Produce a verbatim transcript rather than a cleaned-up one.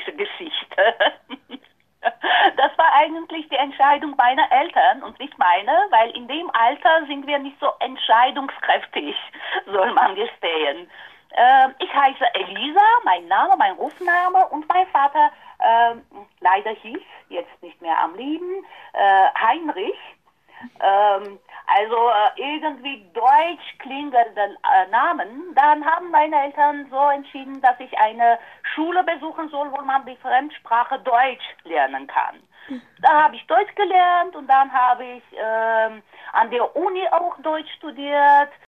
tragische Geschichte. Das war eigentlich die Entscheidung meiner Eltern und nicht meine, weil in dem Alter sind wir nicht so entscheidungskräftig, soll man gestehen. Ähm, ich heiße Elisa, mein Name, mein Rufname, und mein Vater ähm, leider hieß, jetzt nicht mehr am Leben, äh, Heinrich. Ähm, also äh, irgendwie deutsch klingende äh, Namen. Dann haben meine Eltern so entschieden, dass ich eine Schule besuchen soll, wo man die Fremdsprache Deutsch lernen kann. Da habe ich Deutsch gelernt und dann habe ich ähm, an der Uni auch Deutsch studiert.